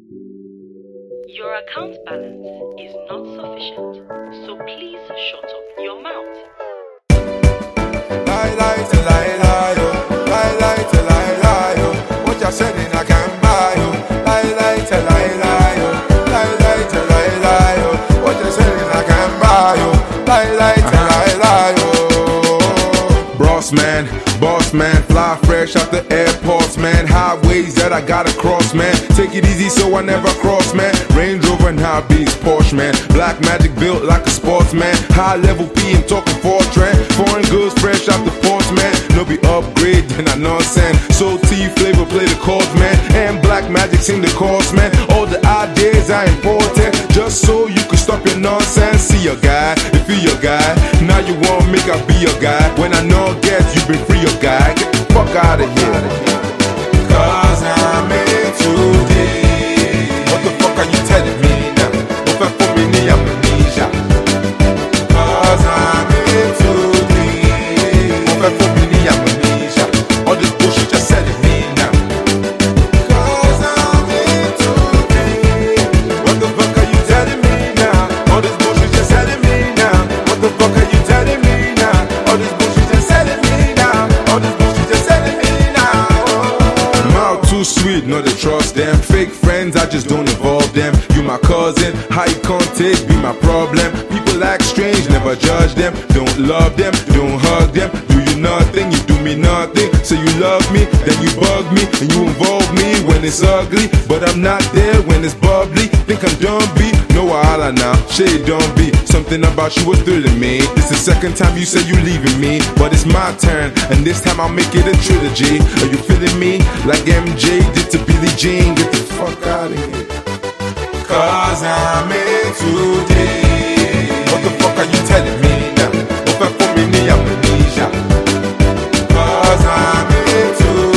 Your account balance is not sufficient, so please shut up your mouth. Lie, lie, to lie, lie, oh. Lie, lie, to lie, lie, oh. What you said in I can buy, oh. Lie, lie, to lie, lie, oh. Lie, lie, to lie, lie, oh. What you said in I can buy, oh. Lie, lie, to lie, lie, oh. Boss man, fly fresh out the airports, man. Highways that I gotta cross, man. Take it easy so I never cross, man. Range Rover and high beats, Porsche, man. Black Magic built like a sportsman. High level P and talking Fortran. Foreign goods fresh out the ports, man. No be upgrade, then I nonsense. Soul T flavor play the chords, man. And Black Magic sing the chorus, man. All the ideas I imported, just so you can stop your nonsense. See your guy, if you your guy. Now you want make I be your guy. When I know get you been free your guy. Get the fuck out of here. Cause I'm in today. What the fuck are you telling me now? Open for me, ni amnesia. Cause I'm in today. Open for me, ni amnesia. All this bullshit you're selling me now. Cause I'm in today. What the fuck are you telling me now? All this bullshit you're selling me now. What the fuck are you telling me now? All this bullshit you're selling me now. All this bullshit you're selling me now. Mouth too sweet, no they trust them. Fake friends, I just don't involve them. You my cousin, how you can't take be my problem. People act strange, never judge them. Don't love them, don't hug them. Do you nothing, you do me nothing. Say you love me, then you bug me. And you involve me when it's ugly. But I'm not there when it's bubbly. Think I'm dumb, B? No wahala now, shade don't be. Something about you was thrilling me. This the second time you say you leaving me. But it's my turn, and this time I'll make it a trilogy. Are you feeling me? Like MJ did to Billie Jean. Get the fuck out of here. Cause I'm in today. What the fuck are you telling me now? Open for me, ni amnesia. Cause I'm in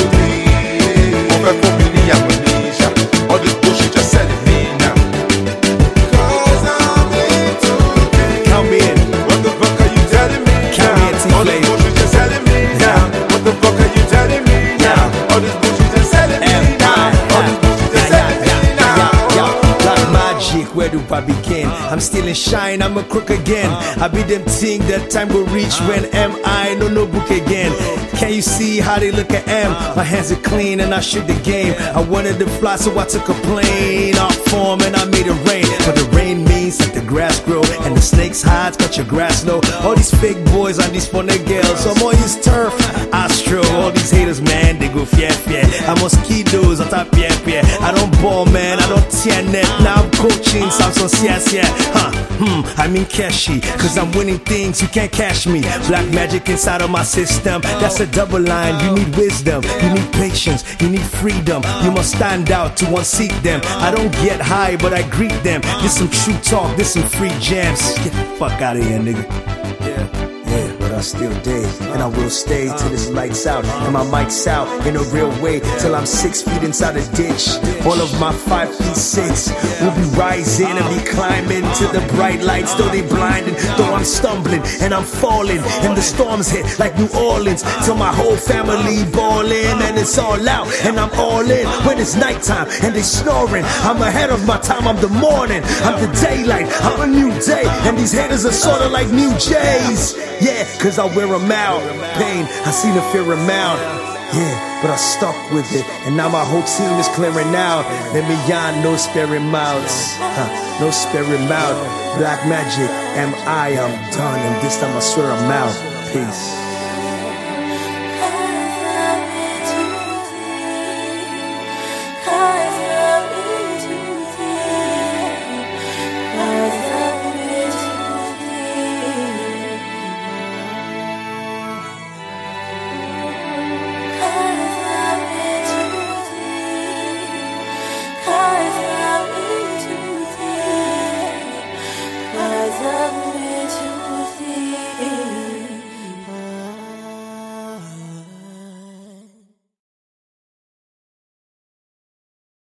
today. Open for me, ni amnesia. All this bullshit you're selling me now. Cause I'm in today. Count me in. What the fuck are you telling me Count me in, now? All this bullshit you're selling me now. What the fuck are you telling me now? All this bullshit you're selling me now. All this bullshit you're selling me now. Black Magic, where do I begin? I'm still in shine, I'm a crook again. I be them thing that time will reach when am I no book again. Can you see how they look at M? My hands are clean and I shoot the game. I wanted to fly so I took a plane off form and I made it rain. But the rain means that the grass grow and the snake's hides cut your grass low. All these fake boys and these funny girls, some all use turf. Astro, all these haters man, they go fear. I'm mosquitoes, I top yeah. I don't ball man, I don't tear net. Now I'm coaching, Samson yeah. I mean cashy, cause I'm winning things, you can't cash me. Black Magic inside of my system, that's a double line. You need wisdom, you need patience, you need freedom. You must stand out to unseat them. I don't get high, but I greet them. This some true talk, this some free jams. Get the fuck out of here, nigga. Yeah, but I still did, and I will stay till this lights out and my mic's out in a real way till I'm 6 feet inside a ditch. All of my 5 feet 6 will be rising and be climbing to the bright lights, though they blinding, though I'm stumbling and I'm falling, and the storms hit like New Orleans till my whole family ballin', and it's all out and I'm all in when it's nighttime and they snoring. I'm ahead of my time, I'm the morning, I'm the daylight, I'm a new day, and these haters are sorta like new Jays. Yeah, cause I wear them out. Pain, I seen the fear amount. Yeah, but I stuck with it, and now my whole team is clearing out. Let me yarn, no sparing mouths. No sparing mouth. Black Magic, I'm done, and this time I swear I'm out. Peace.